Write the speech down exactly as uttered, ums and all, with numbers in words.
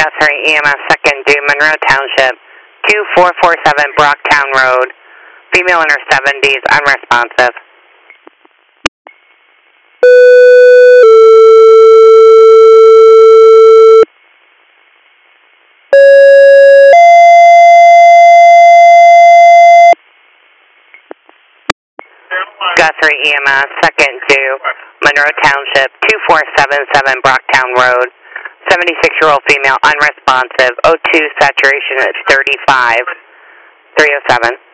Guthrie E M S second due Monroe Township, two four four seven Brocktown Road. Female in her seventies, unresponsive. Guthrie E M S second due Monroe Township, two four seven seven Brocktown Road. seventy-six-year-old female, unresponsive. O two saturation is thirty-five. three oh seven.